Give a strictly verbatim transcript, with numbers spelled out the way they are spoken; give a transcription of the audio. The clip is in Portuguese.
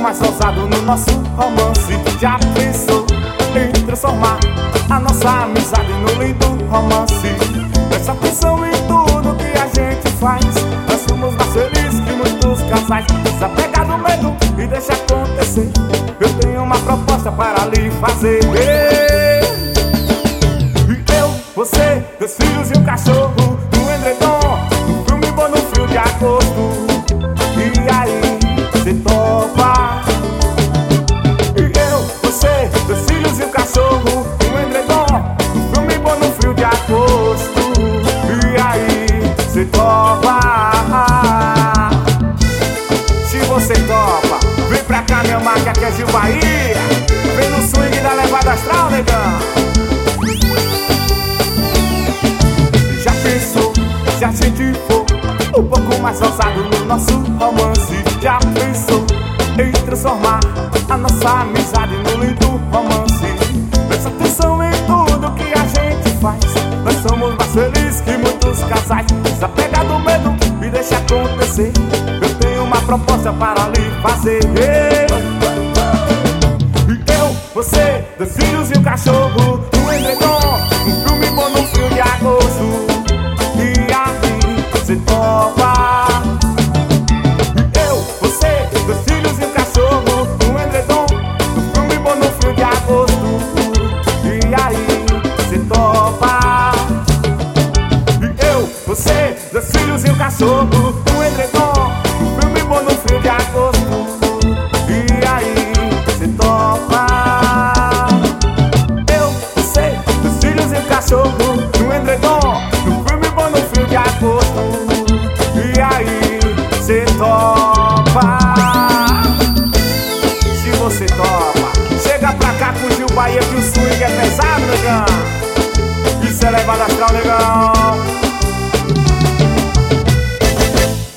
mais ousado no nosso romance. Já pensou em transformar a nossa amizade num lindo romance? Presta atenção em tudo que a gente faz. Nós somos mais felizes que muitos casais. Desapega do medo e deixa acontecer. Eu tenho uma proposta para lhe fazer. Eu, você, dois filhos e um cachorro no edredom, no filme bom no frio de agosto. E aí, cê topa? E eu, você, dois filhos e um cachorro no edredom, no filme bom no frio de agosto. E aí, cê topa? Se você topa, vem pra cá, minha marca, que é Gil Bahia. Vem no swing da levada astral, negão. Já pensou, se a gente for um pouco mais ousado no nosso romance? Já pensou em transformar a nossa amizade num lindo romance? Presta atenção em tudo que a gente faz. Nós somos mais felizes que muitos casais. Desapega do medo e deixa acontecer. Eu tenho uma proposta para lhe fazer. Eu, você, dois filhos e um cachorro no edredom, um filme bom no frio de agosto. E aí, cê topa? Eu, você, dois filhos e um cachorro no edredom, um filme bom no frio de agosto. E aí, cê topa? Eu, você, dois filhos e um cachorro no edredom, um filme bom no frio de agosto. E aí, cê topa? Eu, você, dois filhos e um cachorro no edredom, no filme bom no frio de agosto. E aí, cê topa? Se você topa, chega pra cá com o Gil Bahia, que o swing é pesado, negão. Isso é levada astral, negão.